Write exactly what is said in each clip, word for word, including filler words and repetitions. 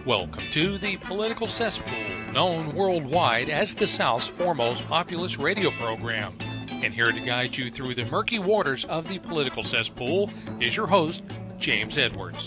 Welcome to the Political Cesspool, known worldwide as the South's foremost populist radio program. And here to guide you through the murky waters of the political cesspool is your host, James Edwards.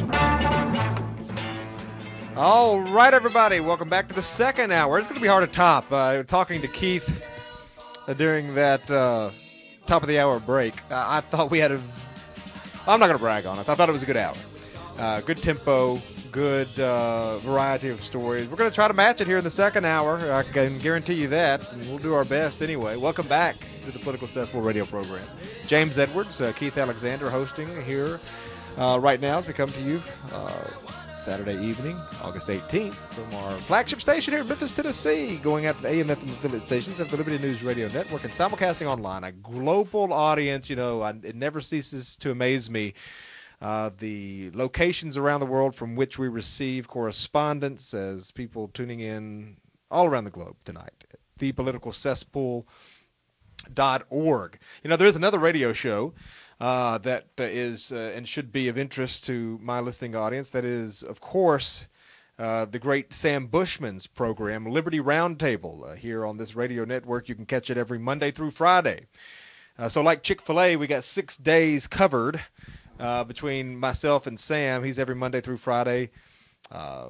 All right, everybody, welcome back to the second hour. It's going to be hard to top. Uh, talking to Keith uh, during that uh, top of the hour break, uh, I thought we had a. I'm not going to brag on it. I thought it was a good hour. Uh, good tempo, good uh, variety of stories. We're going to try to match it here in the second hour. I can guarantee you that, and we'll do our best anyway. Welcome back to the Political Cesspool radio program. James Edwards, uh, Keith Alexander hosting here uh, right now as we come to you uh, Saturday evening, August eighteenth, from our flagship station here in Memphis, Tennessee, going out to the A M F and affiliate stations of the Liberty News Radio Network and simulcasting online. A global audience, you know, I, it never ceases to amaze me. Uh, the locations around the world from which we receive correspondence as people tuning in all around the globe tonight at the political cesspool dot org. You know, there's another radio show uh, that uh, is uh, and should be of interest to my listening audience. That is, of course, uh, the great Sam Bushman's program, Liberty Roundtable, uh, here on this radio network. You can catch it every Monday through Friday. Uh, so like Chick-fil-A, we got six days covered. Uh, between myself and Sam. He's every Monday through Friday uh,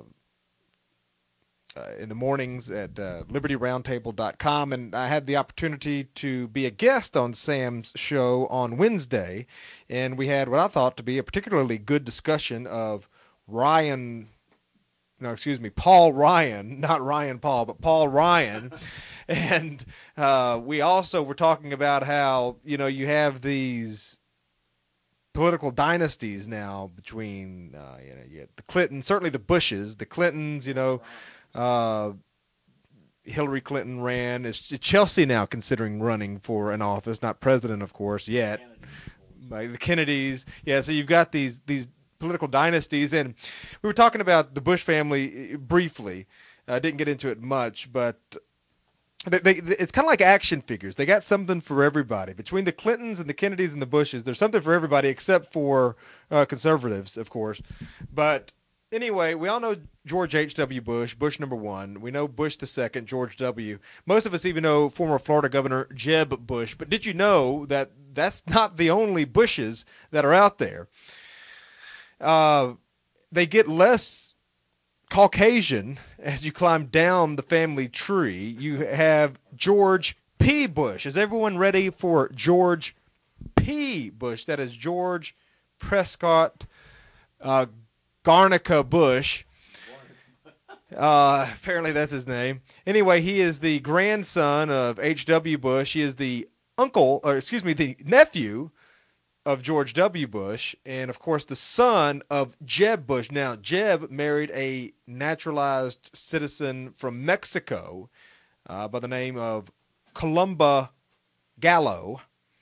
uh, in the mornings at uh, liberty roundtable dot com. And I had the opportunity to be a guest on Sam's show on Wednesday. And we had what I thought to be a particularly good discussion of Ryan, no, excuse me, Paul Ryan, not Ryan Paul, but Paul Ryan. And uh, we also were talking about how, you know, you have these political dynasties now between uh, you know you had the Clintons, certainly the Bushes, the Clintons. You know, uh, Hillary Clinton ran. Is Chelsea now considering running for an office? Not president, of course, yet. By the Kennedys, yeah. So you've got these these political dynasties, and we were talking about the Bush family briefly. I uh, didn't get into it much, but. They, they, it's kind of like action figures. They got something for everybody. Between the Clintons and the Kennedys and the Bushes, there's something for everybody except for uh, conservatives, of course. But anyway, we all know George H W. Bush, Bush number one. We know Bush the second, George W. Most of us even know former Florida Governor Jeb Bush. But did you know that that's not the only Bushes that are out there? Uh, they get less Caucasian as you climb down the family tree. You have George P. Bush. Is everyone ready for George P. Bush? That is George Prescott uh, Garnica Bush. Uh, apparently that's his name. Anyway, he is the grandson of H W. Bush. He is the uncle, or excuse me, the nephew of George W. Bush, and of course the son of Jeb Bush. Now, Jeb married a naturalized citizen from Mexico uh, by the name of Columba Gallo,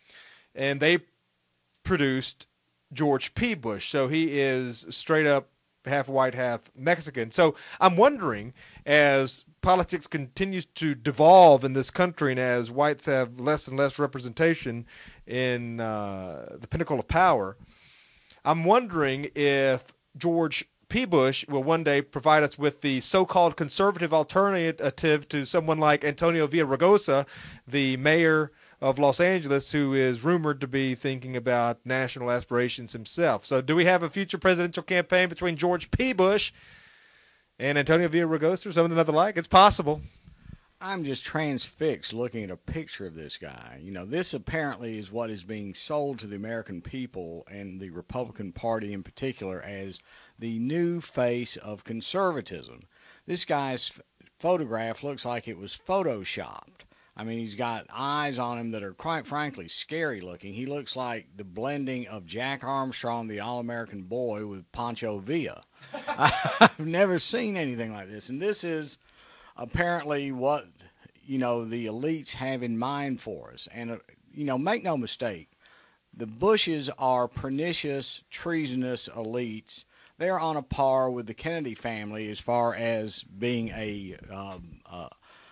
and they produced George P. Bush. So he is straight up half white, half Mexican. So I'm wondering, as politics continues to devolve in this country and as whites have less and less representation in uh, the pinnacle of power, I'm wondering if George P. Bush will one day provide us with the so-called conservative alternative to someone like Antonio Villaraigosa, the mayor of Los Angeles, who is rumored to be thinking about national aspirations himself. So do we have a future presidential campaign between George P. Bush and Antonio Villaraigosa or something of the like? It's possible. I'm just transfixed looking at a picture of this guy. You know, this apparently is what is being sold to the American people and the Republican Party in particular as the new face of conservatism. This guy's f- photograph looks like it was photoshopped. I mean, he's got eyes on him that are quite frankly scary looking. He looks like the blending of Jack Armstrong, the All-American boy, with Pancho Villa. I've never seen anything like this. And this is apparently what, you know, the elites have in mind for us. And, uh, you know, make no mistake, the Bushes are pernicious, treasonous elites. They're on a par with the Kennedy family as far as being a um, uh,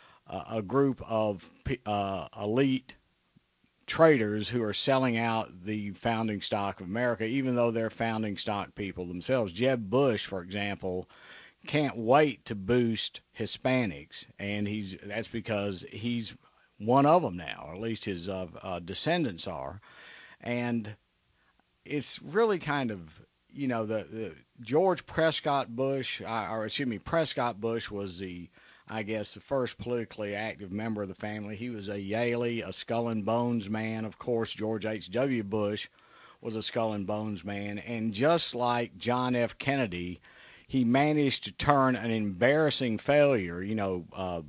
a group of uh, elite traders who are selling out the founding stock of America, even though they're founding stock people themselves. Jeb Bush, for example, can't wait to boost Hispanics, and he's that's because he's one of them now, or at least his uh, uh, descendants are, and it's really kind of, you know, the, the George Prescott Bush, uh, or excuse me, Prescott Bush was the, I guess, the first politically active member of the family. He was a Yaley, a skull and bones man. Of course, George H W. Bush was a skull and bones man. And just like John F. Kennedy, he managed to turn an embarrassing failure. You know, uh,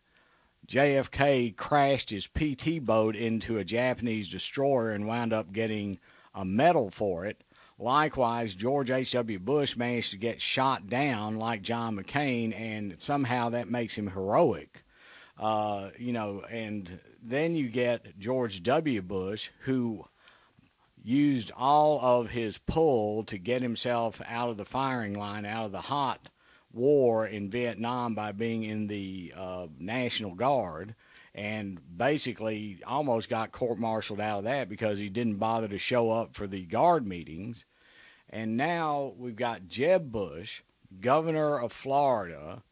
J F K crashed his P T boat into a Japanese destroyer and wound up getting a medal for it. Likewise, George H W. Bush managed to get shot down like John McCain, and somehow that makes him heroic. Uh, you know, and then you get George W. Bush, who used all of his pull to get himself out of the firing line, out of the hot war in Vietnam by being in the uh, National Guard, and basically almost got court-martialed out of that because he didn't bother to show up for the Guard meetings. And now we've got Jeb Bush, governor of Florida,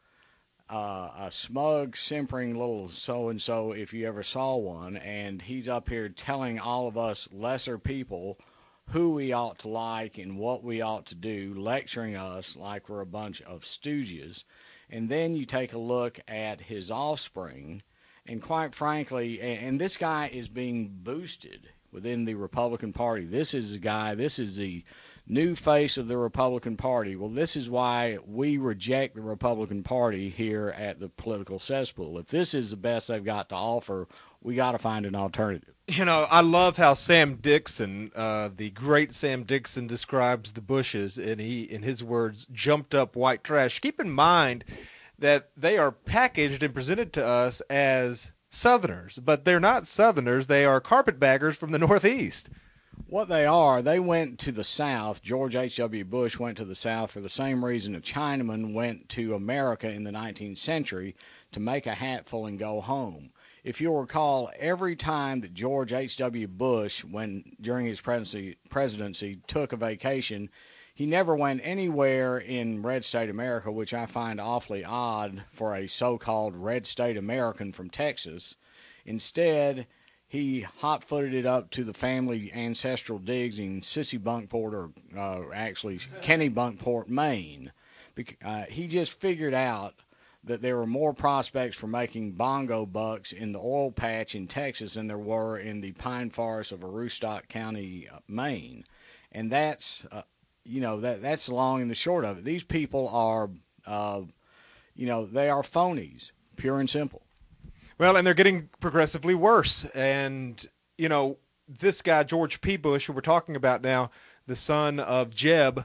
uh, a smug, simpering little so-and-so if you ever saw one, and he's up here telling all of us lesser people who we ought to like and what we ought to do, lecturing us like we're a bunch of stooges. And then you take a look at his offspring, and quite frankly, and, and this guy is being boosted within the Republican Party. This is the guy, this is the new face of the Republican Party. Well, this is why we reject the Republican Party here at the Political Cesspool. If this is the best they've got to offer, we got to find an alternative. You know, I love how Sam Dixon, uh, the great Sam Dixon, describes the Bushes, and he, in his words, jumped up white trash. Keep in mind that they are packaged and presented to us as Southerners, but they're not Southerners. They are carpetbaggers from the Northeast. What they are, they went to the South. George H W. Bush went to the South for the same reason a Chinaman went to America in the nineteenth century, to make a hatful and go home. If you'll recall, every time that George H W. Bush, when during his presidency, presidency took a vacation, he never went anywhere in red state America, which I find awfully odd for a so-called red state American from Texas. Instead, he hot-footed it up to the family ancestral digs in Sissybunkport, or uh, actually Kennebunkport, Maine. Uh, he just figured out that there were more prospects for making bongo bucks in the oil patch in Texas than there were in the pine forest of Aroostook County, uh, Maine. And that's, uh, you know, that that's the long and the short of it. These people are, uh, you know, they are phonies, pure and simple. Well, and they're getting progressively worse. And, you know, this guy, George P. Bush, who we're talking about now, the son of Jeb,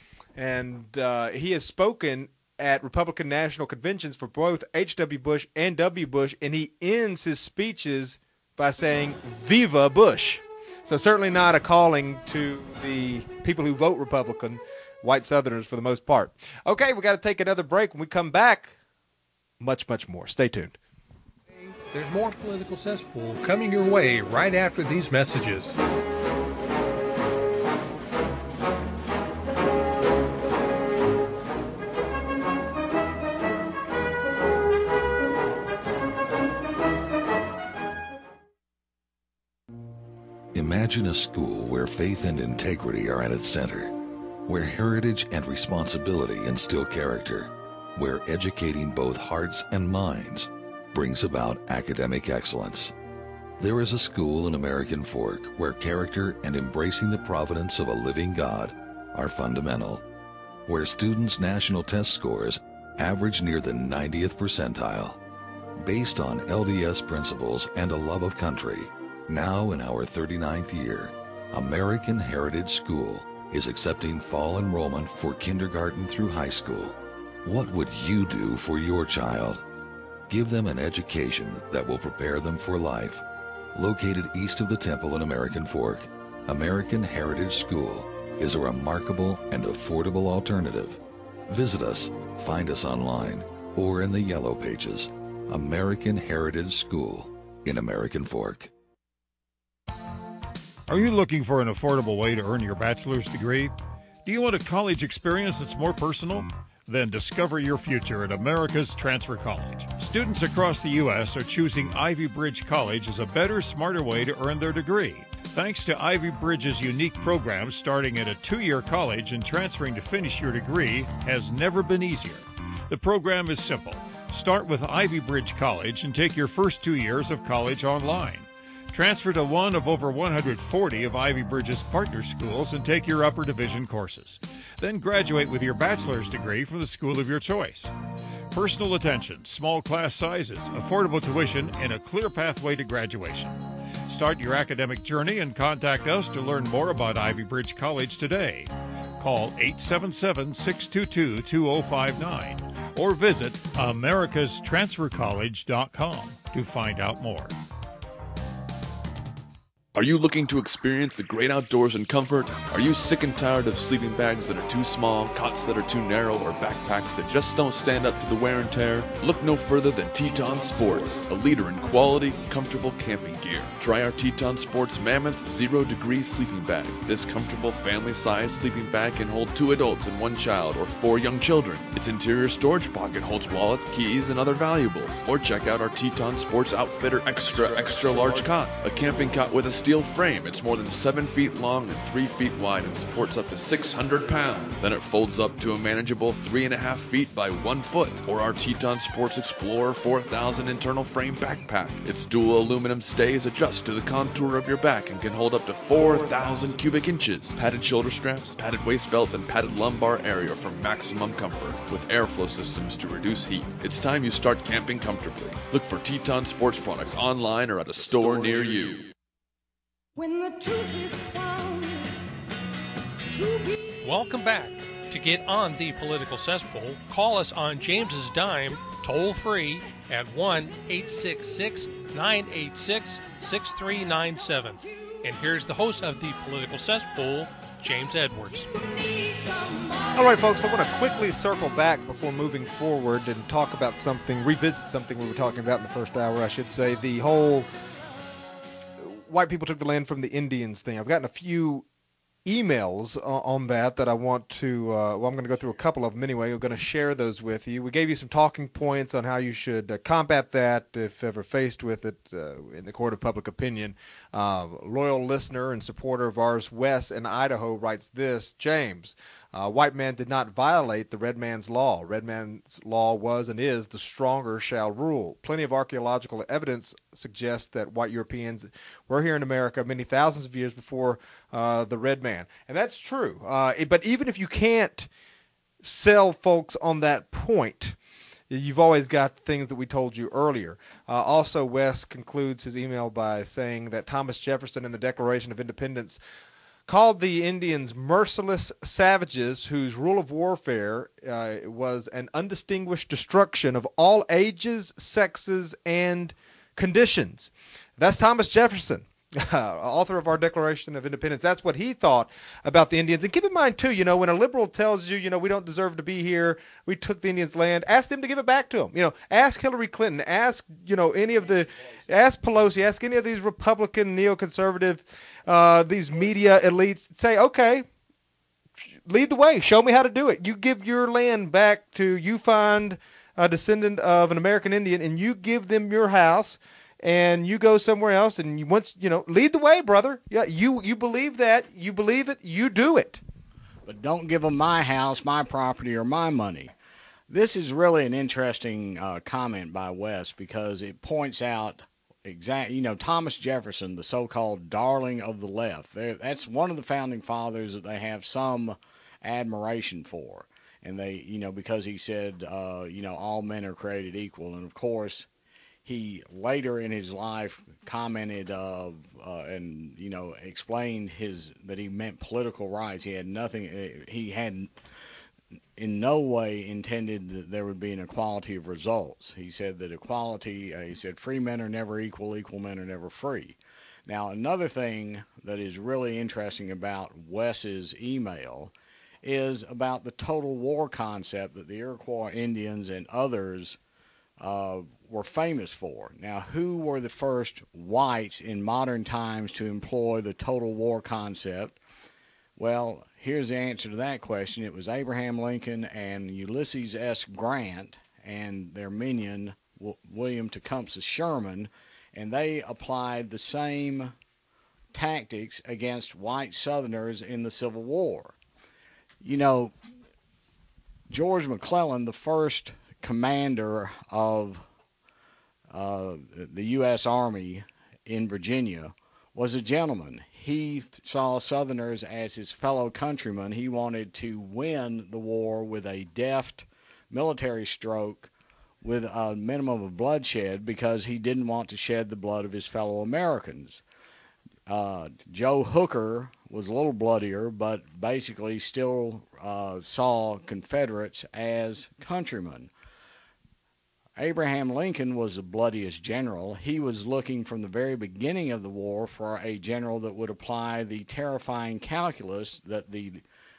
and uh, he has spoken at Republican national conventions for both H W. Bush and W. Bush, and he ends his speeches by saying, "Viva Bush." So certainly not a calling to the people who vote Republican, white Southerners for the most part. Okay, we got to take another break. When we come back, much, much more. Stay tuned. There's more Political Cesspool coming your way right after these messages. Imagine a school where faith and integrity are at its center, where heritage and responsibility instill character, where educating both hearts and minds brings about academic excellence. There is a school in American Fork where character and embracing the providence of a living God are fundamental, where students' national test scores average near the ninetieth percentile. Based on L D S principles and a love of country, now in our thirty-ninth year, American Heritage School is accepting fall enrollment for kindergarten through high school. What would you do for your child? Give them an education that will prepare them for life. Located east of the Temple in American Fork, American Heritage School is a remarkable and affordable alternative. Visit us, find us online, or in the Yellow Pages. American Heritage School in American Fork. Are you looking for an affordable way to earn your bachelor's degree? Do you want a college experience that's more personal? Then discover your future at America's Transfer College. Students across the U S are choosing Ivy Bridge College as a better, smarter way to earn their degree. Thanks to Ivy Bridge's unique program, starting at a two-year college and transferring to finish your degree has never been easier. The program is simple. Start with Ivy Bridge College and take your first two years of college online. Transfer to one of over one hundred forty of Ivy Bridge's partner schools and take your upper division courses. Then graduate with your bachelor's degree from the school of your choice. Personal attention, small class sizes, affordable tuition, and a clear pathway to graduation. Start your academic journey and contact us to learn more about Ivy Bridge College today. Call eight seven seven, six two two, two zero five nine or visit americas transfer college dot com to find out more. Are you looking to experience the great outdoors and comfort? Are you sick and tired of sleeping bags that are too small, cots that are too narrow, or backpacks that just don't stand up to the wear and tear? Look no further than Teton Sports, a leader in quality, comfortable camping gear. Try our Teton Sports Mammoth Zero Degree Sleeping Bag. This comfortable family-sized sleeping bag can hold two adults and one child, or four young children. Its interior storage pocket holds wallets, keys, and other valuables. Or check out our Teton Sports Outfitter Extra Extra Large Cot, a camping cot with a steel frame. It's more than seven feet long and three feet wide and supports up to six hundred pounds. Then it folds up to a manageable three and a half feet by one foot. Or our Teton Sports Explorer four thousand internal frame backpack. Its dual aluminum stays adjust to the contour of your back and can hold up to four thousand cubic inches. Padded shoulder straps, padded waist belts, and padded lumbar area for maximum comfort with airflow systems to reduce heat. It's time you start camping comfortably. Look for Teton Sports products online or at a store near you. When the truth is found to be. Welcome back. To get on the Political Cesspool, call us on James's dime, toll free at one eight six six, nine eight six, six three nine seven. And here's the host of the Political Cesspool, James Edwards. All right, folks, I want to quickly circle back before moving forward and talk about something, revisit something we were talking about in the first hour, I should say, the whole white people took the land from the Indians thing. I've gotten a few emails on that that I want to, uh, well, I'm going to go through a couple of them anyway. I'm going to share those with you. We gave you some talking points on how you should uh, combat that if ever faced with it uh, in the court of public opinion. Uh, loyal listener and supporter of ours, Wes in Idaho, writes this: James, uh, white man did not violate the red man's law. Red man's law was and is the stronger shall rule. Plenty of archaeological evidence suggests that white Europeans were here in America many thousands of years before uh, the red man. And that's true. Uh, but even if you can't sell folks on that point, you've always got things that we told you earlier. Uh, also, Wes concludes his email by saying that Thomas Jefferson in the Declaration of Independence called the Indians merciless savages whose rule of warfare uh, was an undistinguished destruction of all ages, sexes, and conditions. That's Thomas Jefferson, author of our Declaration of Independence. That's what he thought about the Indians. And keep in mind, too, you know, when a liberal tells you, you know, we don't deserve to be here, we took the Indians' land, ask them to give it back to them. You know, ask Hillary Clinton, ask, you know, any of the, ask Pelosi, ask any of these Republican, neoconservative, uh, these media elites, say, okay, lead the way, show me how to do it. You give your land back to, you find a descendant of an American Indian, and you give them your house, and you go somewhere else, and you once you know, lead the way, brother. Yeah, you you believe that, you believe it, you do it. But don't give them my house, my property, or my money. This is really an interesting uh, comment by Wes because it points out exact. You know, Thomas Jefferson, the so-called darling of the left. They're, that's one of the founding fathers that they have some admiration for, and they, you know, because he said, uh, you know, all men are created equal, and of course. He later in his life commented uh, uh, and, you know, explained his that he meant political rights. He had nothing. He had in no way intended that there would be an equality of results. He said that equality, uh, he said free men are never equal, equal men are never free. Now, another thing that is really interesting about Wes's email is about the total war concept that the Iroquois Indians and others uh, were famous for. Now, who were the first whites in modern times to employ the total war concept? Well, here's the answer to that question. It was Abraham Lincoln and Ulysses S. Grant and their minion, w- William Tecumseh Sherman, and they applied the same tactics against white Southerners in the Civil War. You know, George McClellan, the first commander of uh, the U S Army in Virginia, was a gentleman. He saw Southerners as his fellow countrymen. He wanted to win the war with a deft military stroke with a minimum of bloodshed because he didn't want to shed the blood of his fellow Americans. Uh, Joe Hooker was a little bloodier, but basically still uh, saw Confederates as countrymen. Abraham Lincoln was the bloodiest general. He was looking from the very beginning of the war for a general that would apply the terrifying calculus that the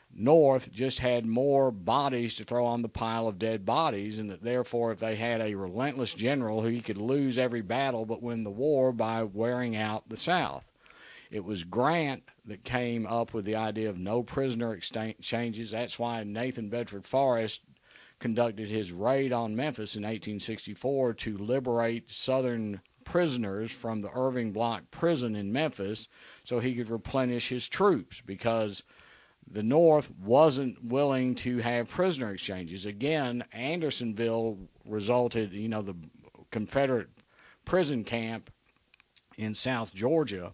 North just had more bodies to throw on the pile of dead bodies, and that therefore if they had a relentless general, he could lose every battle but win the war by wearing out the South. It was Grant that came up with the idea of no prisoner exchanges. That's why Nathan Bedford Forrest conducted his raid on Memphis in eighteen sixty-four to liberate Southern prisoners from the Irving Block prison in Memphis so he could replenish his troops, because the North wasn't willing to have prisoner exchanges. Again, Andersonville resulted, you know, the Confederate prison camp in South Georgia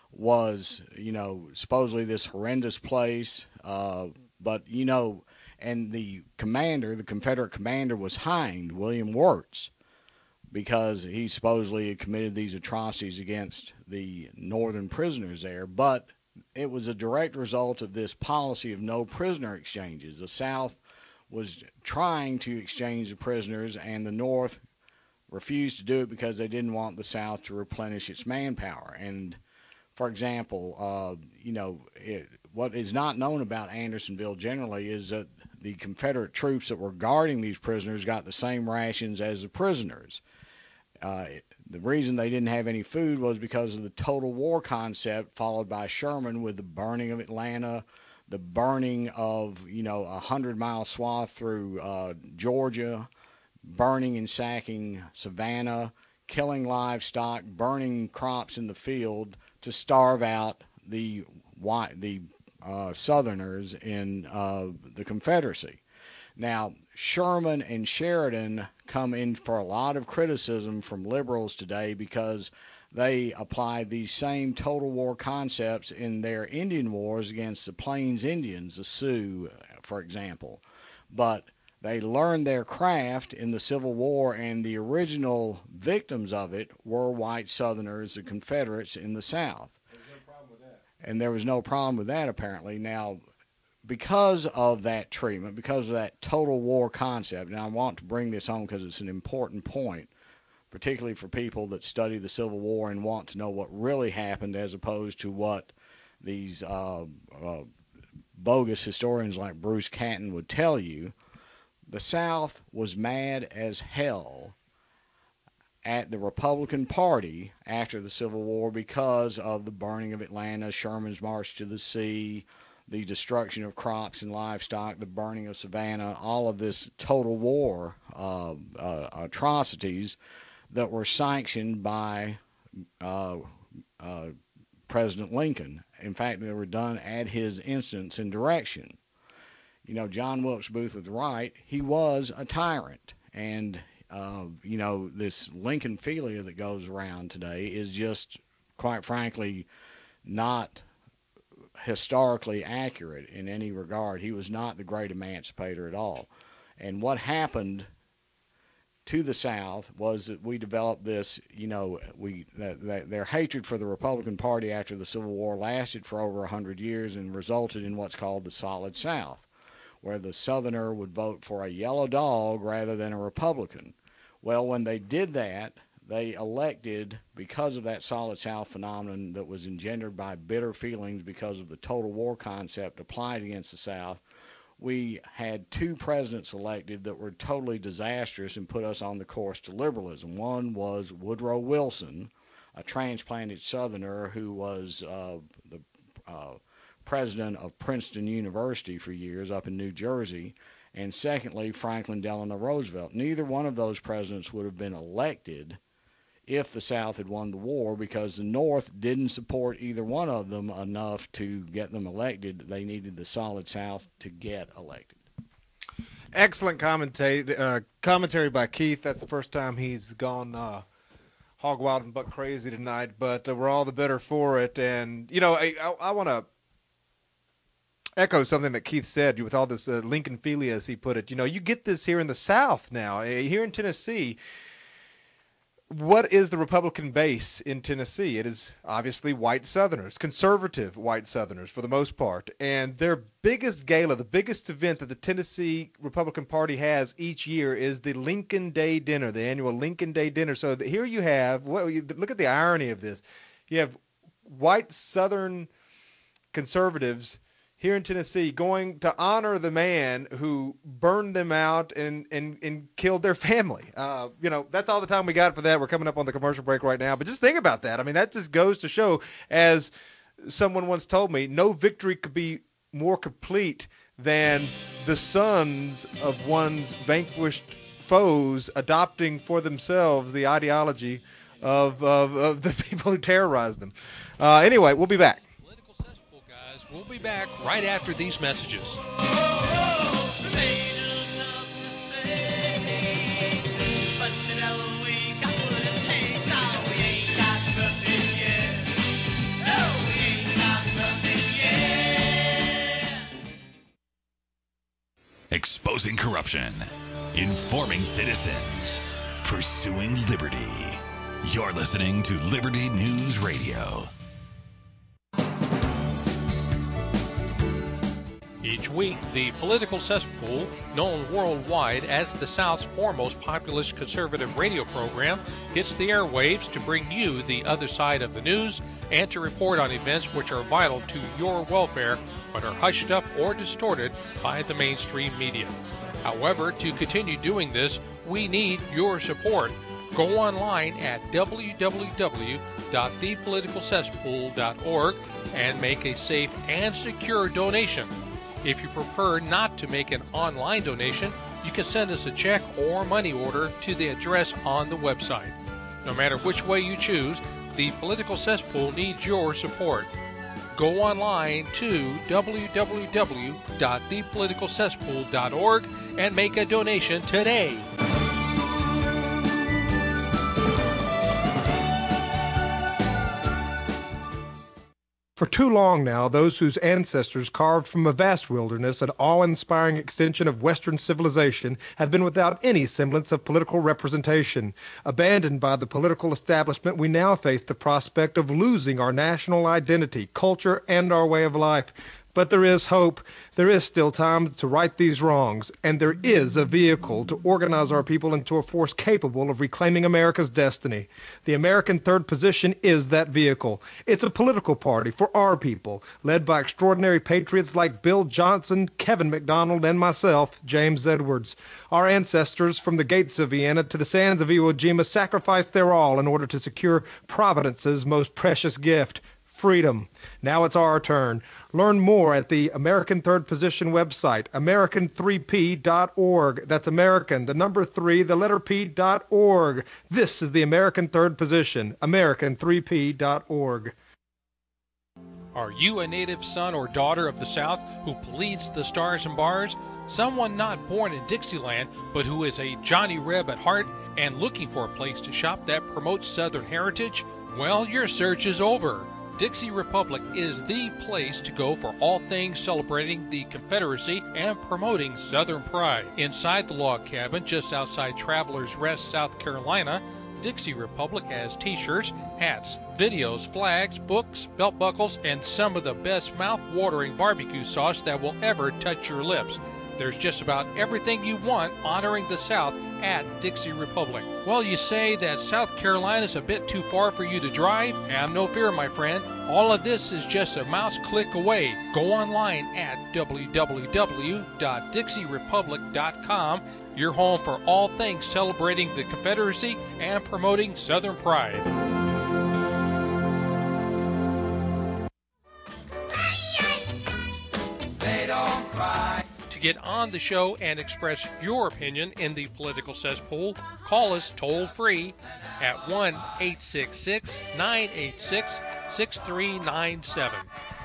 was, you know, supposedly this horrendous place, uh, but, you know, and the commander, the Confederate commander, was hanged, William Wirtz, because he supposedly had committed these atrocities against the northern prisoners there. But it was a direct result of this policy of no prisoner exchanges. The South was trying to exchange the prisoners, and the North refused to do it because they didn't want the South to replenish its manpower. And, for example, uh, you know, it, what is not known about Andersonville generally is that the Confederate troops that were guarding these prisoners got the same rations as the prisoners. Uh, the reason they didn't have any food was because of the total war concept followed by Sherman with the burning of Atlanta, the burning of, you know, a hundred-mile swath through uh, Georgia, burning and sacking Savannah, killing livestock, burning crops in the field to starve out the white, the uh, Southerners in uh, the Confederacy. Now, Sherman and Sheridan come in for a lot of criticism from liberals today because they applied these same total war concepts in their Indian wars against the Plains Indians, the Sioux, for example. But they learned their craft in the Civil War, and the original victims of it were white Southerners, the Confederates in the South. And there was no problem with that, apparently. Now, because of that treatment, because of that total war concept, and I want to bring this home because it's an important point, particularly for people that study the Civil War and want to know what really happened as opposed to what these uh, uh, bogus historians like Bruce Catton would tell you. The South was mad as hell at the Republican Party after the Civil War because of the burning of Atlanta, Sherman's march to the sea, the destruction of crops and livestock, the burning of Savannah, all of this total war uh, uh, atrocities that were sanctioned by uh, uh, President Lincoln. In fact, they were done at his instance and direction. You know, John Wilkes Booth was right. He was a tyrant. And, uh, you know, this Lincolnphilia that goes around today is just, quite frankly, not historically accurate in any regard. He was not the great emancipator at all. And what happened to the South was that we developed this, you know, we that, that their hatred for the Republican Party after the Civil War lasted for over one hundred years and resulted in what's called the Solid South, where the Southerner would vote for a yellow dog rather than a Republican. Well, when they did that, they elected, because of that Solid South phenomenon that was engendered by bitter feelings because of the total war concept applied against the South, we had two presidents elected that were totally disastrous and put us on the course to liberalism. One was Woodrow Wilson, a transplanted Southerner who was uh, the uh, president of Princeton University for years up in New Jersey. And secondly, Franklin Delano Roosevelt. Neither one of those presidents would have been elected if the South had won the war, because the North didn't support either one of them enough to get them elected. They needed the solid South to get elected. Excellent commentary, uh, commentary by Keith. That's the first time he's gone uh, hog wild and buck crazy tonight, but uh, we're all the better for it. And, you know, I, I, I want to echo something that Keith said with all this uh, Lincolnphilia, as he put it. You know, you get this here in the South now. Here in Tennessee, what is the Republican base in Tennessee? It is obviously white Southerners, conservative white Southerners for the most part. And their biggest gala, the biggest event that the Tennessee Republican Party has each year is the Lincoln Day Dinner, the annual Lincoln Day Dinner. So here you have, well, look at the irony of this. You have white Southern conservatives here in Tennessee going to honor the man who burned them out and, and, and killed their family. Uh, you know, that's all the time we got for that. We're coming up on the commercial break right now. But just think about that. I mean, that just goes to show, as someone once told me, no victory could be more complete than the sons of one's vanquished foes adopting for themselves the ideology of, of, of the people who terrorized them. Uh, anyway, we'll be back. We'll be back right after these messages. Exposing corruption, informing citizens, pursuing liberty. You're listening to Liberty News Radio. Each week, the political cesspool, known worldwide as the South's foremost populist conservative radio program, hits the airwaves to bring you the other side of the news and to report on events which are vital to your welfare but are hushed up or distorted by the mainstream media. However, to continue doing this, we need your support. Go online at w w w dot the political cesspool dot org and make a safe and secure donation. If you prefer not to make an online donation, you can send us a check or money order to the address on the website. No matter which way you choose, the Political Cesspool needs your support. Go online to w w w dot the political cesspool dot org and make a donation today. For too long now, those whose ancestors carved from a vast wilderness an awe-inspiring extension of Western civilization have been without any semblance of political representation. Abandoned by the political establishment, we now face the prospect of losing our national identity, culture, and our way of life. But there is hope. There is still time to right these wrongs, and there is a vehicle to organize our people into a force capable of reclaiming America's destiny. The American Third Position is that vehicle. It's a political party for our people, led by extraordinary patriots like Bill Johnson, Kevin McDonald, and myself, James Edwards. Our ancestors from the gates of Vienna to the sands of Iwo Jima sacrificed their all in order to secure Providence's most precious gift, freedom. Now it's our turn. Learn more at the American Third Position website, american three p dot org. That's American, the number three, the letter P dot org. This is the American Third Position, american three p dot org. Are you a native son or daughter of the South who pleads the stars and bars? Someone not born in Dixieland, but who is a Johnny Reb at heart and looking for a place to shop that promotes Southern heritage? Well, your search is over. Dixie Republic is the place to go for all things celebrating the Confederacy and promoting Southern pride. Inside the log cabin just outside Travelers Rest, South Carolina, Dixie Republic has t-shirts, hats, videos, flags, books, belt buckles, and some of the best mouth-watering barbecue sauce that will ever touch your lips. There's just about everything you want honoring the South at Dixie Republic. Well, you say that South Carolina's a bit too far for you to drive? Have no fear, my friend. All of this is just a mouse click away. Go online at w w w dot dixie republic dot com, your home for all things celebrating the Confederacy and promoting Southern pride. To get on the show and express your opinion in the political cesspool, call us toll-free at one eight six six, nine eight six, six three nine seven.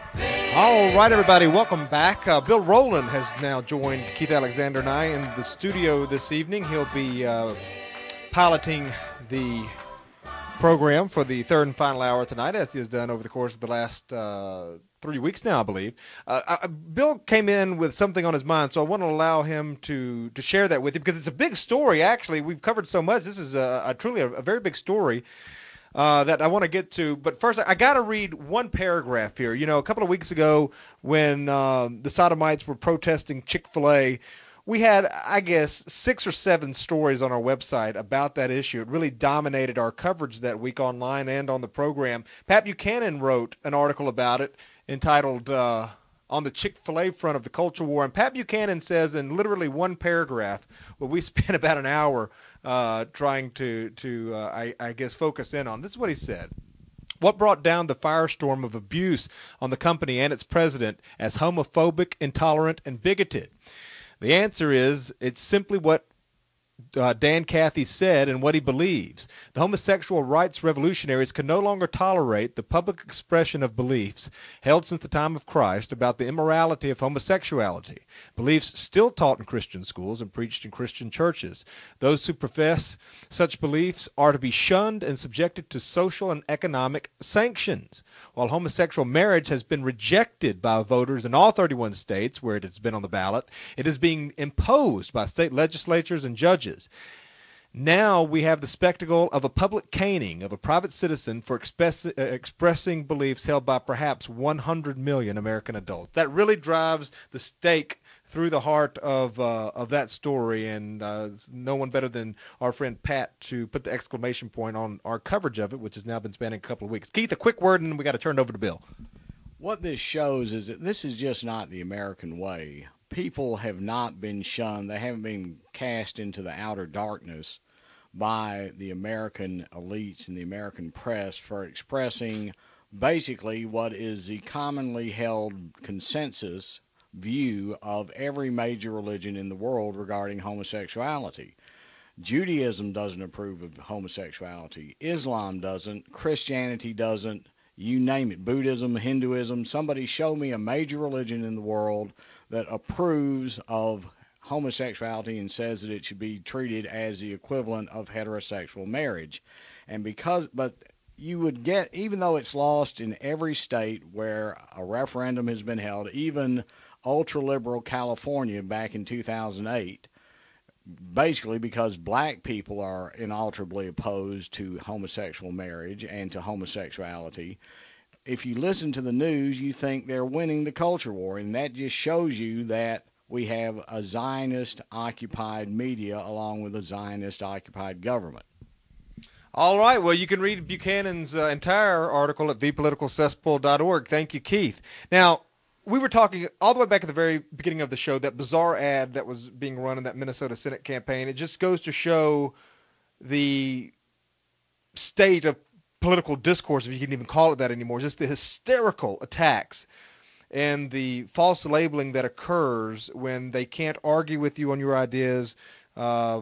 All right, everybody, welcome back. Uh, Bill Rowland has now joined Keith Alexander and I in the studio this evening. He'll be uh, piloting the program for the third and final hour tonight, as he has done over the course of the last uh, three weeks now, I believe. Uh, I, Bill came in with something on his mind, so I want to allow him to, to share that with you, because it's a big story, actually. We've covered so much. This is a, a truly a, a very big story uh, that I want to get to. But first, I, I got to read one paragraph here. You know, a couple of weeks ago when um, the Sodomites were protesting Chick-fil-A, we had, I guess, six or seven stories on our website about that issue. It really dominated our coverage that week online and on the program. Pat Buchanan wrote an article about it entitled uh, On the Chick-fil-A Front of the Culture War. And Pat Buchanan says in literally one paragraph, well, we spent about an hour uh, trying to, to uh, I, I guess, focus in on. This is what he said. What brought down the firestorm of abuse on the company and its president as homophobic, intolerant, and bigoted? The answer is it's simply what uh, Dan Cathy said and what he believes. The homosexual rights revolutionaries could no longer tolerate the public expression of beliefs held since the time of Christ about the immorality of homosexuality, beliefs still taught in Christian schools and preached in Christian churches. Those who profess such beliefs are to be shunned and subjected to social and economic sanctions. While homosexual marriage has been rejected by voters in all thirty-one states where it has been on the ballot, it is being imposed by state legislatures and judges. Now we have the spectacle of a public caning of a private citizen for express, uh, expressing beliefs held by perhaps one hundred million American adults. That really drives the stake through the heart of uh, of that story, and uh, no one better than our friend Pat to put the exclamation point on our coverage of it, which has now been spanning a couple of weeks. Keith, a quick word, and then we got to turn it over to Bill. What this shows is that this is just not the American way. People have not been shunned. They haven't been cast into the outer darkness by the American elites and the American press for expressing basically what is the commonly held consensus view of every major religion in the world regarding homosexuality. Judaism doesn't approve of homosexuality. Islam doesn't. Christianity doesn't. You name it. Buddhism, Hinduism. Somebody show me a major religion in the world that approves of homosexuality and says that it should be treated as the equivalent of heterosexual marriage. And because, but you would get, even though it's lost in every state where a referendum has been held, even ultra-liberal California back in two thousand eight, basically because black people are inalterably opposed to homosexual marriage and to homosexuality. If you listen to the news, you think they're winning the culture war, and that just shows you that we have a Zionist-occupied media along with a Zionist-occupied government. All right. Well, you can read Buchanan's uh, entire article at the political cesspool dot org. Thank you, Keith. Now, we were talking all the way back at the very beginning of the show, that bizarre ad that was being run in that Minnesota Senate campaign. It just goes to show the state of political discourse, if you can even call it that anymore, just the hysterical attacks and the false labeling that occurs when they can't argue with you on your ideas. Uh,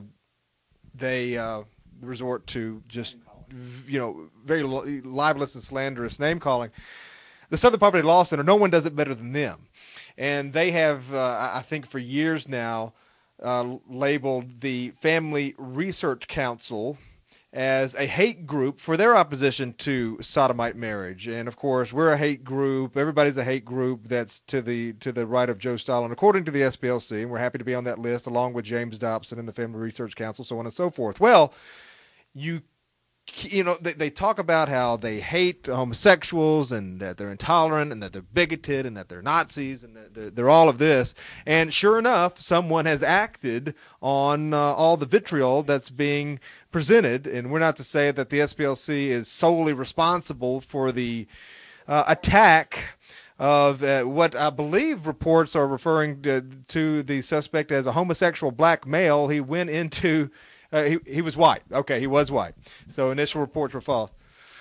they uh, resort to just, you know, very libelous and slanderous name calling. The Southern Poverty Law Center, no one does it better than them. And they have, uh, I think for years now, uh, labeled the Family Research Council as a hate group for their opposition to sodomite marriage. And of course, we're a hate group. Everybody's a hate group that's to the to the right of Joe Stalin, according to the S P L C. And we're happy to be on that list, along with James Dobson and the Family Research Council, so on and so forth. Well, you you know, they, they talk about how they hate homosexuals and that they're intolerant and that they're bigoted and that they're Nazis and that they're, they're all of this. And sure enough, someone has acted on uh, all the vitriol that's being presented. And we're not to say that the S P L C is solely responsible for the uh, attack of uh, what I believe reports are referring to, to the suspect as a homosexual black male. He went into... Uh, he, he was white. Okay, he was white. So initial reports were false.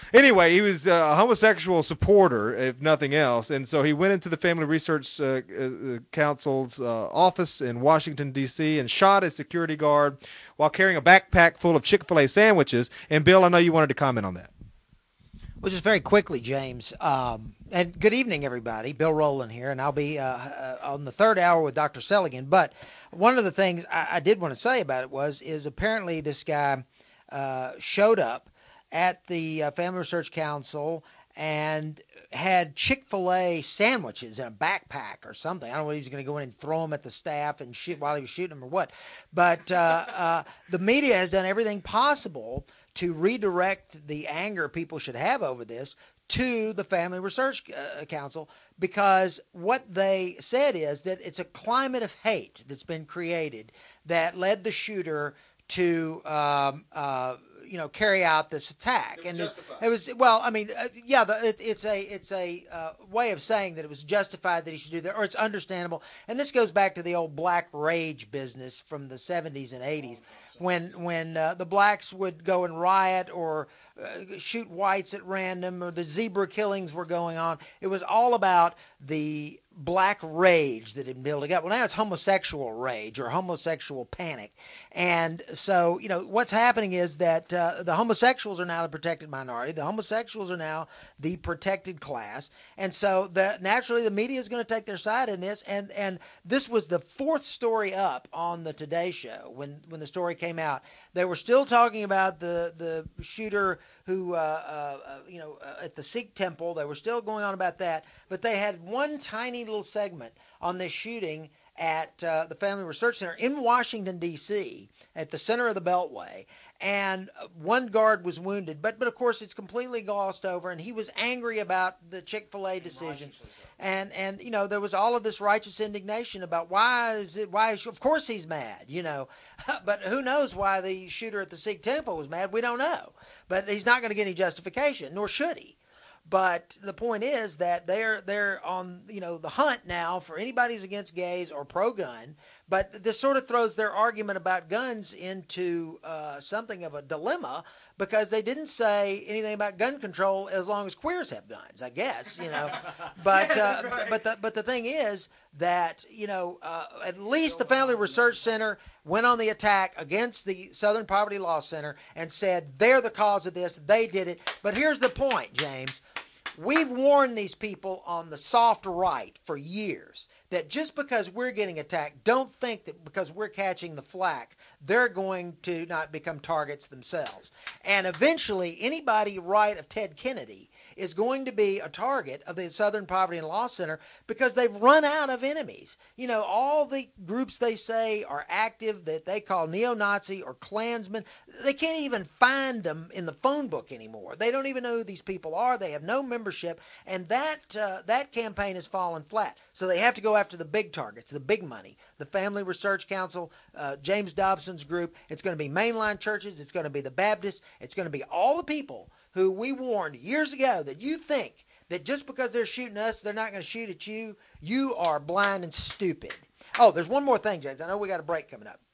Anyway, he was a homosexual supporter, if nothing else, and so he went into the Family Research uh, uh, Council's uh, office in Washington, D C, and shot a security guard while carrying a backpack full of Chick-fil-A sandwiches. And, Bill, I know you wanted to comment on that. Well, just very quickly, James, um, and good evening, everybody. Bill Rowland here, and I'll be uh, uh, on the third hour with Doctor Seligan. But one of the things I, I did want to say about it was, is apparently this guy uh, showed up at the uh, Family Research Council and had Chick-fil-A sandwiches in a backpack or something. I don't know if he was going to go in and throw them at the staff and shoot while he was shooting them or what. But uh, uh, the media has done everything possible to redirect the anger people should have over this to the Family Research uh, Council, because what they said is that it's a climate of hate that's been created that led the shooter to um, uh, you know, carry out this attack. And it, it was, well, I mean, uh, yeah, the, it, it's a it's a uh, way of saying that it was justified that he should do that, or it's understandable. And this goes back to the old black rage business from the seventies and eighties, when when uh, the blacks would go and riot or uh, shoot whites at random, or the zebra killings were going on. It was all about the black rage that had been building up. Well, now it's homosexual rage or homosexual panic. And so, you know, what's happening is that uh, the homosexuals are now the protected minority. The homosexuals are now the protected class. And so the, naturally the media is going to take their side in this. And, and this was the fourth story up on the Today Show when, when the story came out. They were still talking about the, the shooter who, uh, uh, you know, uh, at the Sikh temple. They were still going on about that. But they had one tiny little segment on this shooting at uh, the Family Research Center in Washington, D C, at the center of the Beltway. And one guard was wounded. But, but of course, it's completely glossed over. And he was angry about the Chick-fil-A decision. And, and you know, there was all of this righteous indignation about why is it, why is, of course he's mad, you know. But who knows why the shooter at the Sikh temple was mad? We don't know. But he's not going to get any justification, nor should he. But the point is that they're they're on, you know, the hunt now for anybody who's against gays or pro-gun. But this sort of throws their argument about guns into uh, something of a dilemma, because they didn't say anything about gun control as long as queers have guns, I guess, you know. But uh, right. but the but the thing is that, you know, uh, at least the Family Research Center went on the attack against the Southern Poverty Law Center and said they're the cause of this, they did it. But here's the point, James. We've warned these people on the soft right for years that just because we're getting attacked, don't think that because we're catching the flack, they're going to not become targets themselves. And eventually, anybody right of Ted Kennedy is going to be a target of the Southern Poverty and Law Center, because they've run out of enemies. You know, all the groups they say are active that they call neo-Nazi or Klansmen, they can't even find them in the phone book anymore. They don't even know who these people are. They have no membership, and that uh, that campaign has fallen flat. So they have to go after the big targets, the big money, the Family Research Council, uh, James Dobson's group. It's going to be mainline churches. It's going to be the Baptists. It's going to be all the people who we warned years ago that you think that just because they're shooting us, they're not going to shoot at you. You are blind and stupid. Oh, there's one more thing, James. I know we got a break coming up.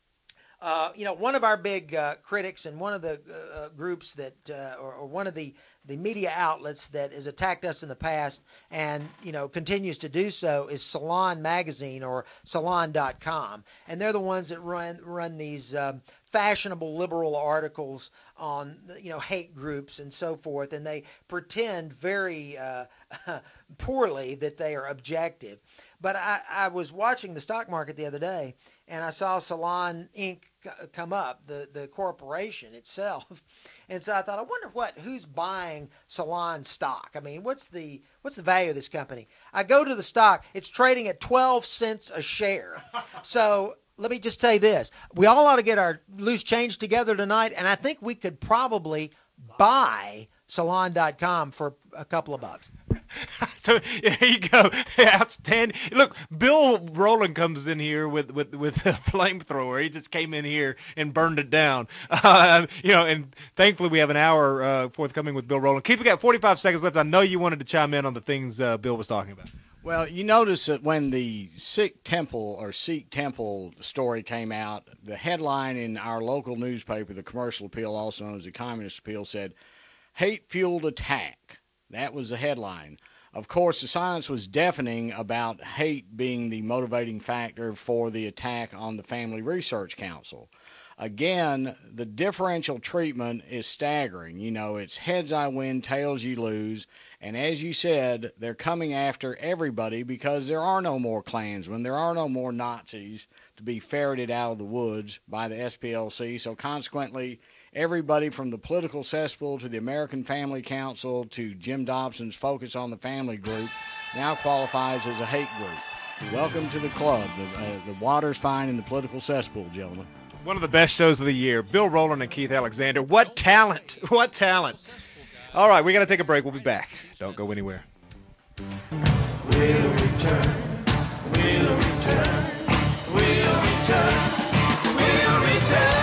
Uh, you know, one of our big uh, critics and one of the uh, groups that, uh, or, or one of the, the media outlets that has attacked us in the past and, you know, continues to do so is Salon Magazine, or salon dot com. And they're the ones that run, run these um, fashionable liberal articles on, you know, hate groups and so forth. And they pretend very uh, poorly that they are objective. But I, I was watching the stock market the other day, and I saw Salon Incorporated come up, the, the corporation itself. And so I thought, I wonder what who's buying Salon stock. I mean, what's the what's the value of this company? I go to the stock, it's trading at twelve cents a share. So let me just say this. We all ought to get our loose change together tonight, and I think we could probably buy salon dot com for a couple of bucks. So there you go. Outstanding. Look, Bill Rowland comes in here with, with, with a flamethrower. He just came in here and burned it down. Uh, you know, and thankfully we have an hour uh, forthcoming with Bill Rowland. Keith, we got forty-five seconds left. I know you wanted to chime in on the things uh, Bill was talking about. Well, you notice that when the Sikh temple or Sikh temple story came out, the headline in our local newspaper, the Commercial Appeal, also known as the Communist Appeal, said, hate-fueled attack. That was the headline. Of course, the silence was deafening about hate being the motivating factor for the attack on the Family Research Council. Again, the differential treatment is staggering. You know, it's heads I win, tails you lose. And as you said, they're coming after everybody because there are no more Klansmen. There are no more Nazis to be ferreted out of the woods by the S P L C. So consequently, everybody from the political cesspool to the American Family Council to Jim Dobson's Focus on the Family group now qualifies as a hate group. Welcome to the club. The, uh, the water's fine in the political cesspool, gentlemen. One of the best shows of the year. Bill Rowland and Keith Alexander. What talent. What talent. All right, we got to take a break. We'll be back. Don't go anywhere. We'll return. We'll return. We'll return. We'll return.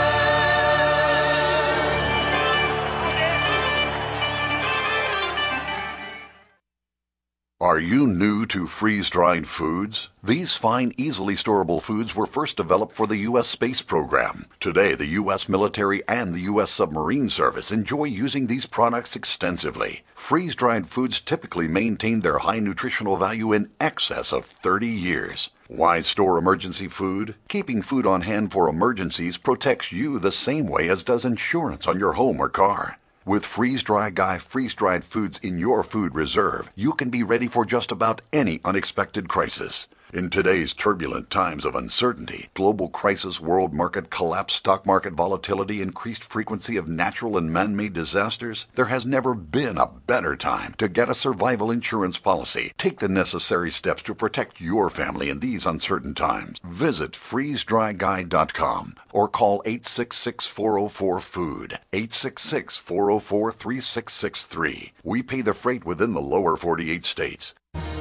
Are you new to freeze-dried foods? These fine, easily storable foods were first developed for the U S space program. Today, the U S military and the U S submarine service enjoy using these products extensively. Freeze-dried foods typically maintain their high nutritional value in excess of thirty years. Why store emergency food? Keeping food on hand for emergencies protects you the same way as does insurance on your home or car. With Freeze Dry Guy freeze-dried foods in your food reserve, you can be ready for just about any unexpected crisis. In today's turbulent times of uncertainty, global crisis, world market collapse, stock market volatility, increased frequency of natural and man-made disasters, there has never been a better time to get a survival insurance policy. Take the necessary steps to protect your family in these uncertain times. Visit freeze dry guy dot com or call eight six six, four oh four, food, eight six six, four oh four, three six six three. We pay the freight within the lower forty-eight states.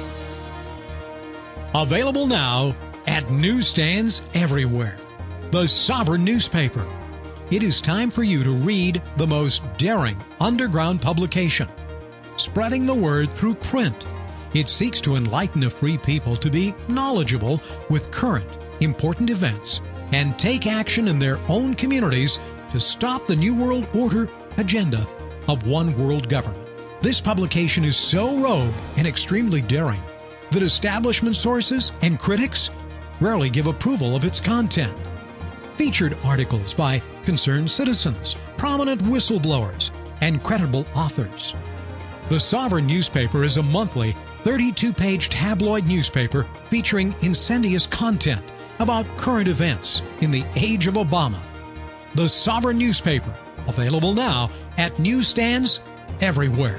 Available now at newsstands everywhere. The Sovereign newspaper. It is time for you to read the most daring underground publication, spreading the word through print. It seeks to enlighten a free people to be knowledgeable with current, important events and take action in their own communities to stop the New World Order agenda of one world government. This publication is so rogue and extremely daring that establishment sources and critics rarely give approval of its content. Featured articles by concerned citizens, prominent whistleblowers, and credible authors. The Sovereign newspaper is a monthly thirty-two page tabloid newspaper featuring incendious content about current events in the age of Obama. The Sovereign newspaper, available now at newsstands everywhere.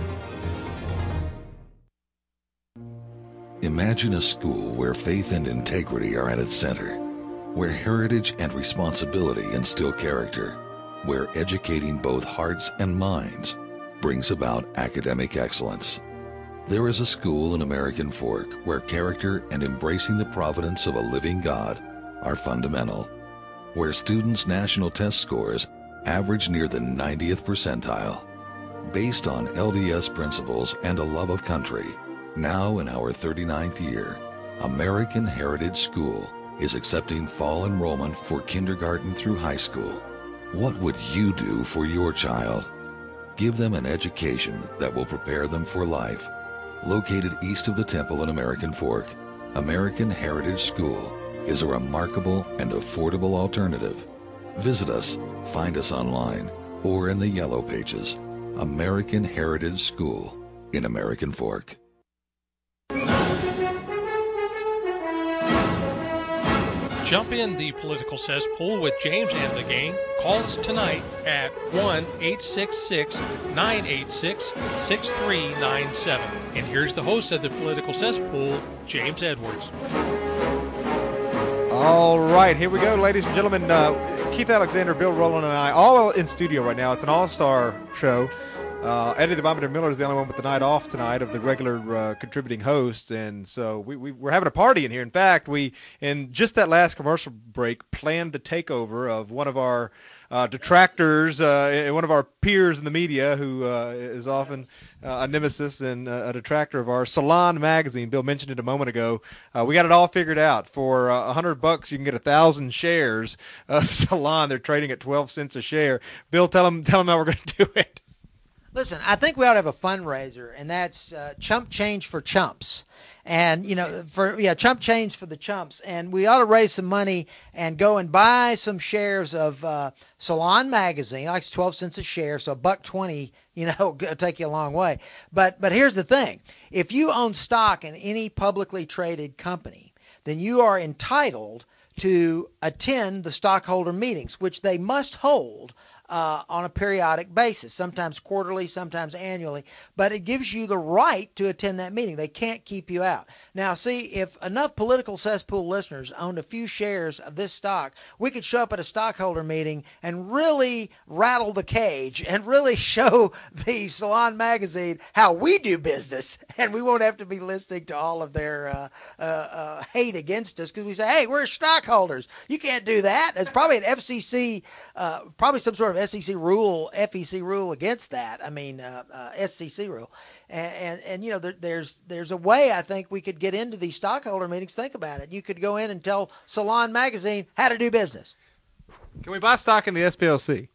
Imagine a school where faith and integrity are at its center, where heritage and responsibility instill character, where educating both hearts and minds brings about academic excellence. There is a school in American Fork where character and embracing the providence of a living God are fundamental, where students' national test scores average near the ninetieth percentile. Based on L D S principles and a love of country, now in our thirty-ninth year, American Heritage School is accepting fall enrollment for kindergarten through high school. What would you do for your child? Give them an education that will prepare them for life. Located east of the temple in American Fork, American Heritage School is a remarkable and affordable alternative. Visit us, find us online, or in the Yellow Pages. American Heritage School in American Fork. Jump in the political cesspool with James and the gang. Call us tonight at one eight six six, nine eight six, six three nine seven. And here's the host of the political cesspool, James Edwards. All right, here we go, ladies and gentlemen. Uh, Keith Alexander, Bill Rowland, and I, all in studio right now. It's an all-star show. Uh, Eddie the Bomber Miller is the only one with the night off tonight of the regular uh, contributing hosts, and so we, we, we're having a party in here. In fact, we, in just that last commercial break, planned the takeover of one of our uh, detractors, uh, one of our peers in the media who uh, is often uh, a nemesis and uh, a detractor of our Salon magazine. Bill mentioned it a moment ago. Uh, we got it all figured out. For a uh, hundred bucks, you can get a thousand shares of Salon. They're trading at twelve cents a share. Bill, tell them, tell them how we're going to do it. Listen, I think we ought to have a fundraiser, and that's uh, chump change for chumps. And, you know, for, yeah, chump change for the chumps. And we ought to raise some money and go and buy some shares of uh, Salon Magazine. Like it's twelve cents a share, so a buck twenty, you know, it'll take you a long way. But, but here's the thing. If you own stock in any publicly traded company, then you are entitled to attend the stockholder meetings, which they must hold Uh, on a periodic basis, sometimes quarterly, sometimes annually, but it gives you the right to attend that meeting. They can't keep you out. Now, see, if enough political cesspool listeners owned a few shares of this stock, we could show up at a stockholder meeting and really rattle the cage and really show the Salon Magazine how we do business, and we won't have to be listening to all of their uh, uh, uh, hate against us because we say, hey, we're stockholders. You can't do that. It's probably an F C C, uh, probably some sort of S E C rule, F E C rule against that. I mean, uh, uh, S E C rule, and and, and you know, there, there's there's a way I think we could get into these stockholder meetings. Think about it. You could go in and tell Salon Magazine how to do business. Can we buy stock in the S P L C?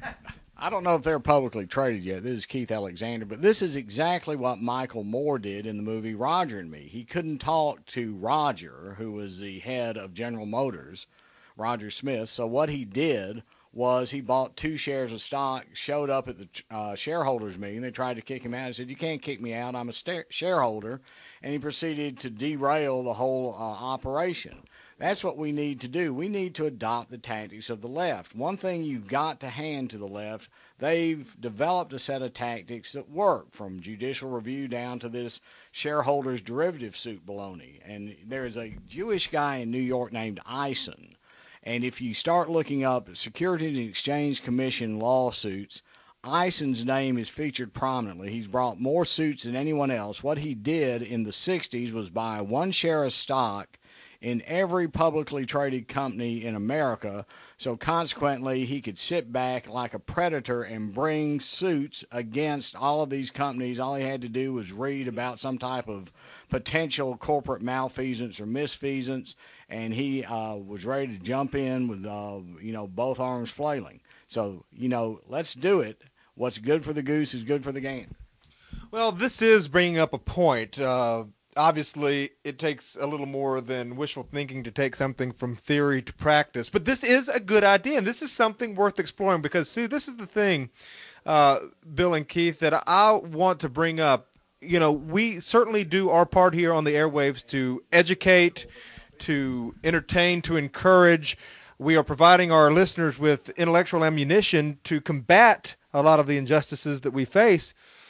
I don't know if they're publicly traded yet. This is Keith Alexander, but this is exactly what Michael Moore did in the movie Roger and Me. He couldn't talk to Roger, who was the head of General Motors, Roger Smith. So what he did was he bought two shares of stock, showed up at the uh, shareholders meeting. They tried to kick him out. He said, you can't kick me out. I'm a sta- shareholder. And he proceeded to derail the whole uh, operation. That's what we need to do. We need to adopt the tactics of the left. One thing you've got to hand to the left, they've developed a set of tactics that work, from judicial review down to this shareholders derivative suit baloney. And there is a Jewish guy in New York named Eisen. And if you start looking up Securities and Exchange Commission lawsuits, Eisen's name is featured prominently. He's brought more suits than anyone else. What he did in the sixties was buy one share of stock in every publicly traded company in America, so consequently he could sit back like a predator and bring suits against all of these companies. All he had to do was read about some type of potential corporate malfeasance or misfeasance, and he uh, was ready to jump in with, uh, you know, both arms flailing. So, you know, let's do it. What's good for the goose is good for the gander. Well, this is bringing up a point. Uh, obviously, it takes a little more than wishful thinking to take something from theory to practice. But this is a good idea, and this is something worth exploring because, see, this is the thing, uh, Bill and Keith, that I want to bring up. You know, we certainly do our part here on the airwaves to educate, to entertain, to encourage. We are providing our listeners with intellectual ammunition to combat a lot of the injustices that we face.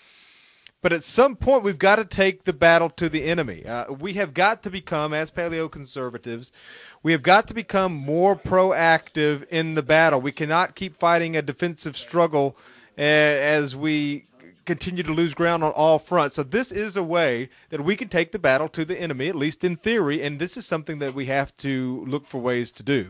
But at some point, we've got to take the battle to the enemy. Uh, we have got to become, as paleoconservatives, we have got to become more proactive in the battle. We cannot keep fighting a defensive struggle uh, as we continue to lose ground on all fronts. So this is a way that we can take the battle to the enemy, at least in theory, and this is something that we have to look for ways to do.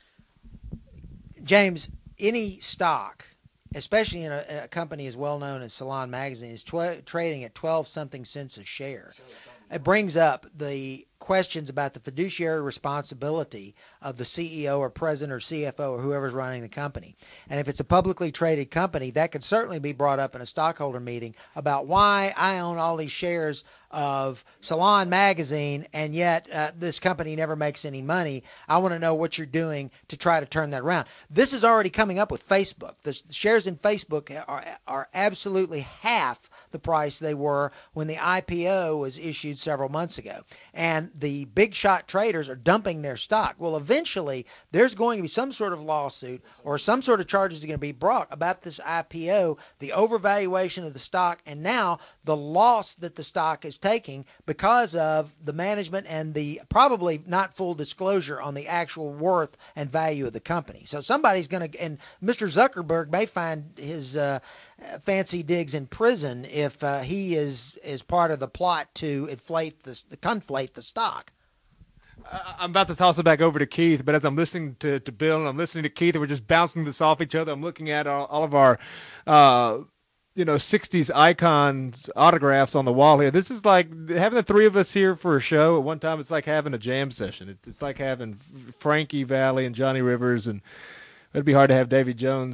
James, any stock, especially in a, a company as well known as Salon Magazine, is tw- trading at twelve something cents a share. It brings up the questions about the fiduciary responsibility of the C E O or president or C F O or whoever's running the company. And if it's a publicly traded company, that could certainly be brought up in a stockholder meeting about why I own all these shares of Salon Magazine and yet uh, this company never makes any money. I want to know what you're doing to try to turn that around. This is already coming up with Facebook. The shares in Facebook are, are absolutely half the price they were when the I P O was issued several months ago. And the big shot traders are dumping their stock. Well, eventually there's going to be some sort of lawsuit or some sort of charges are going to be brought about this I P O, the overvaluation of the stock, and now the loss that the stock is taking because of the management and the probably not full disclosure on the actual worth and value of the company. So somebody's going to, and Mister Zuckerberg may find his uh, fancy digs in prison if uh, he is is part of the plot to inflate the, the conflate the stock. I'm about to toss it back over to Keith, but as I'm listening to, to Bill and I'm listening to Keith and we're just bouncing this off each other, I'm looking at all, all of our, uh, you know, sixties icons autographs on the wall here. This is like having the three of us here for a show. At one time, it's like having a jam session. It's, it's like having Frankie Valli and Johnny Rivers, and it'd be hard to have Davy Jones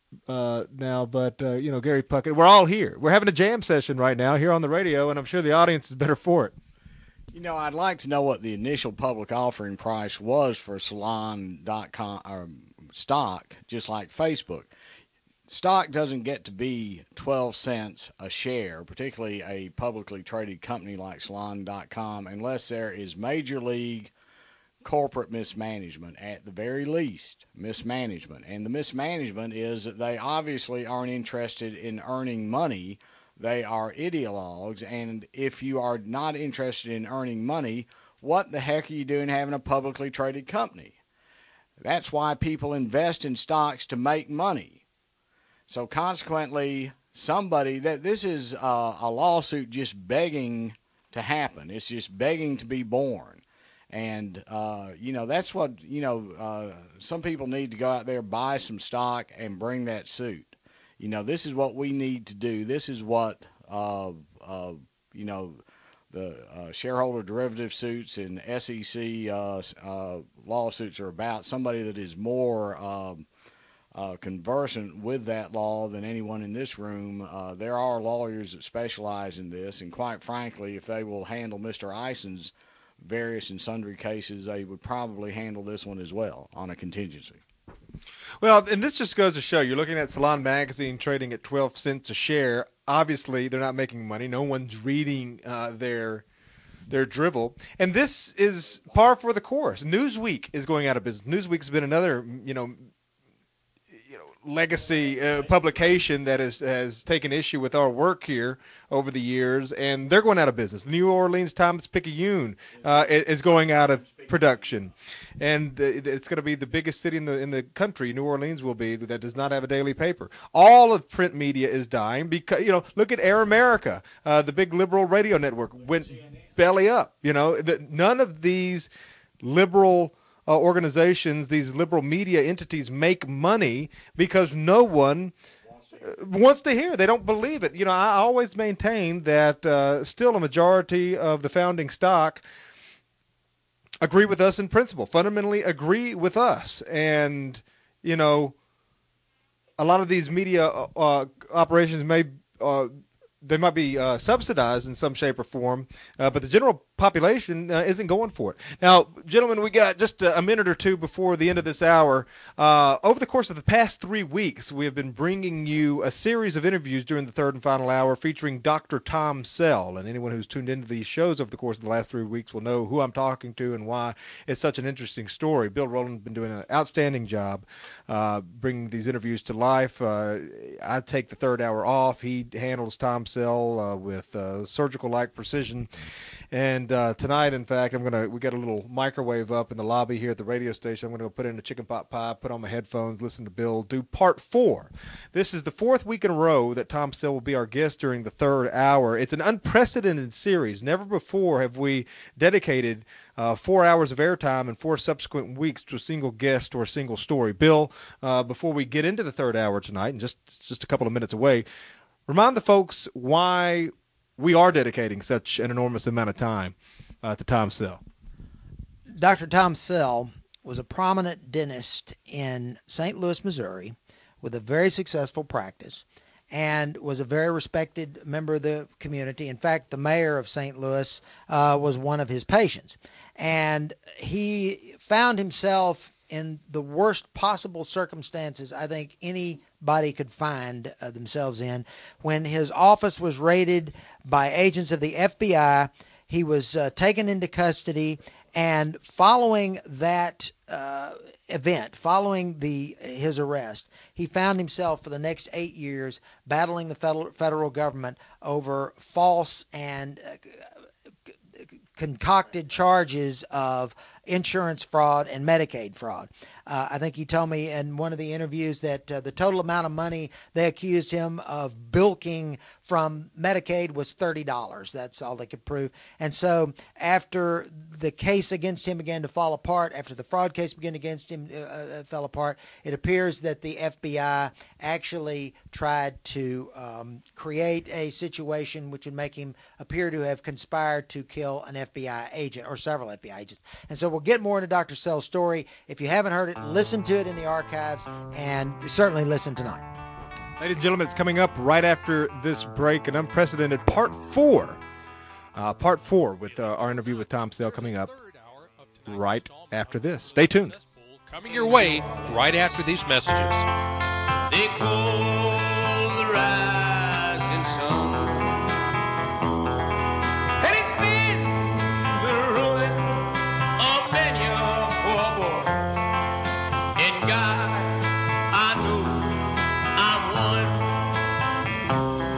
uh, now, but uh, you know, Gary Puckett. We're all here. We're having a jam session right now here on the radio, and I'm sure the audience is better for it. You know, I'd like to know what the initial public offering price was for Salon dot com or stock, just like Facebook. Stock doesn't get to be twelve cents a share, particularly a publicly traded company like Salon dot com, unless there is major league corporate mismanagement, at the very least, mismanagement. And the mismanagement is that they obviously aren't interested in earning money. They are ideologues, and if you are not interested in earning money, what the heck are you doing having a publicly traded company? That's why people invest in stocks, to make money. So consequently, somebody that this is uh, a lawsuit just begging to happen. It's just begging to be born. And, uh, you know, that's what, you know, uh, some people need to go out there, buy some stock, and bring that suit. You know, this is what we need to do. This is what, uh, uh, you know, the uh, shareholder derivative suits and S E C uh, uh, lawsuits are about. Somebody that is more um, uh, conversant with that law than anyone in this room. Uh, there are lawyers that specialize in this, and quite frankly, if they will handle Mister Ison's various and sundry cases, they would probably handle this one as well on a contingency. Well, and this just goes to show, you're looking at Salon Magazine trading at twelve cents a share. Obviously, they're not making money. No one's reading uh, their their drivel. And this is par for the course. Newsweek is going out of business. Newsweek's been another, you know, you know legacy uh, publication that has, has taken issue with our work here over the years, and they're going out of business. The New Orleans Times-Picayune uh, is going out of production, and it's going to be the biggest city in the in the country. New Orleans will be, that does not have a daily paper. All of print media is dying because, you know, look at Air America, uh, the big liberal radio network, went belly up. You know, the, none of these liberal uh, organizations, these liberal media entities, make money because no one wants to hear. They don't believe it. You know, I always maintain that uh, still a majority of the founding stock agree with us in principle, fundamentally agree with us. And, you know, a lot of these media uh, operations may, uh, they might be uh, subsidized in some shape or form, uh, but the general population uh, isn't going for it. Now, gentlemen, we got just a, a minute or two before the end of this hour. Uh, over the course of the past three weeks, we have been bringing you a series of interviews during the third and final hour featuring Doctor Tom Sell. And anyone who's tuned into these shows over the course of the last three weeks will know who I'm talking to and why it's such an interesting story. Bill Rowland has been doing an outstanding job uh, bringing these interviews to life. Uh, I take the third hour off. He handles Tom Sell uh, with uh, surgical-like precision. And uh, tonight, in fact, I'm gonna we got a little microwave up in the lobby here at the radio station. I'm gonna go put in a chicken pot pie, put on my headphones, listen to Bill do part four. This is the fourth week in a row that Tom Sell will be our guest during the third hour. It's an unprecedented series. Never before have we dedicated uh, four hours of airtime in four subsequent weeks to a single guest or a single story. Bill, uh, before we get into the third hour tonight, and just just a couple of minutes away, remind the folks why we are dedicating such an enormous amount of time uh, to Tom Sell. Doctor Tom Sell was a prominent dentist in Saint Louis, Missouri, with a very successful practice, and was a very respected member of the community. In fact, the mayor of Saint Louis uh, was one of his patients. And he found himself in the worst possible circumstances I think anybody could find uh, themselves in when his office was raided by agents of the F B I. He was uh, taken into custody, and following that uh, event, following the his arrest, he found himself for the next eight years battling the federal, federal government over false and uh, concocted charges of insurance fraud and Medicaid fraud. Uh, I think he told me in one of the interviews that uh, the total amount of money they accused him of bilking from Medicaid was thirty dollars. That's all they could prove. And so after the case against him began to fall apart, after the fraud case began against him uh, uh, fell apart, it appears that the F B I actually tried to um, create a situation which would make him appear to have conspired to kill an F B I agent or several F B I agents. And so we'll get more into Doctor Sell's story. If you haven't heard it, listen to it in the archives, and certainly listen tonight. Ladies and gentlemen, it's coming up right after this break, an unprecedented part four. Uh, part four with uh, our interview with Tom Snell coming up right after this. Stay tuned. Coming your way right after these messages. They call the rising sun, and it's been the ruin of many a poor boy. And God, I know I'm one.